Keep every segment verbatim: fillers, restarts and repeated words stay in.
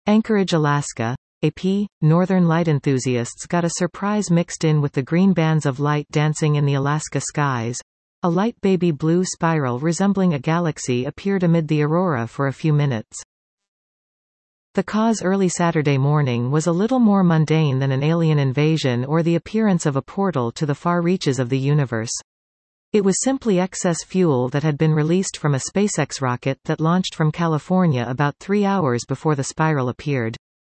Anchorage, Alaska. A P. Northern light enthusiasts got a surprise mixed in with the green bands of light dancing in the Alaska skies. A light baby blue spiral resembling a galaxy appeared amid the aurora for a few minutes. The cause early Saturday morning was a little more mundane than an alien invasion or the appearance of a portal to the far reaches of the universe. It was simply excess fuel that had been released from a SpaceX rocket that launched from California about three hours before the spiral appeared.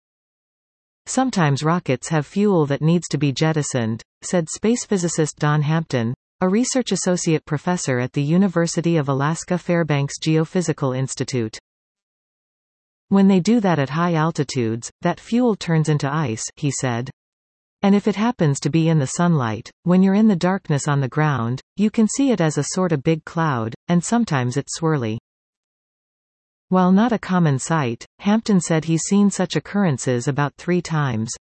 Sometimes rockets have fuel that needs to be jettisoned, said space physicist Don Hampton, a research associate professor at the University of Alaska Fairbanks Geophysical Institute. When they do that at high altitudes, that fuel turns into ice, he said. And if it happens to be in the sunlight, when you're in the darkness on the ground, you can see it as a sort of big cloud, and sometimes it's swirly. While not a common sight, Hampton said he's seen such occurrences about three times.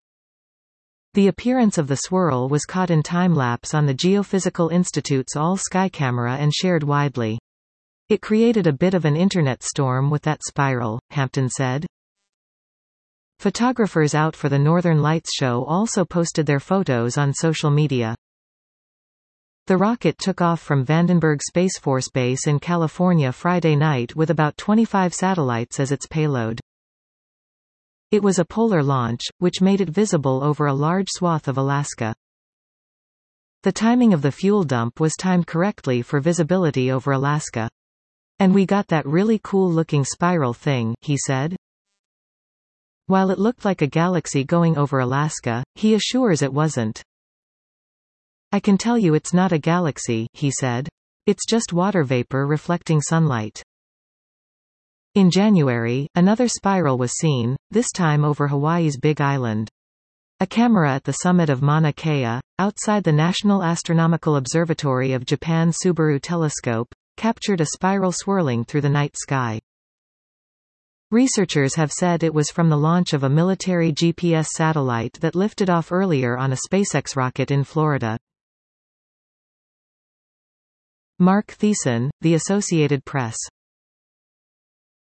The appearance of the swirl was caught in time-lapse on the Geophysical Institute's all-sky camera and shared widely. It created a bit of an internet storm with that spiral, Hampton said. Photographers out for the Northern Lights show also posted their photos on social media. The rocket took off from Vandenberg Space Force Base in California Friday night with about twenty-five satellites as its payload. It was a polar launch, which made it visible over a large swath of Alaska. The timing of the fuel dump was timed correctly for visibility over Alaska. And we got that really cool-looking spiral thing, he said. While it looked like a galaxy going over Alaska, he assures it wasn't. I can tell you it's not a galaxy, he said. It's just water vapor reflecting sunlight. In January, another spiral was seen, this time over Hawaii's Big Island. A camera at the summit of Mauna Kea, outside the National Astronomical Observatory of Japan's Subaru Telescope, captured a spiral swirling through the night sky. Researchers have said it was from the launch of a military G P S satellite that lifted off earlier on a SpaceX rocket in Florida. Mark Thiessen, The Associated Press.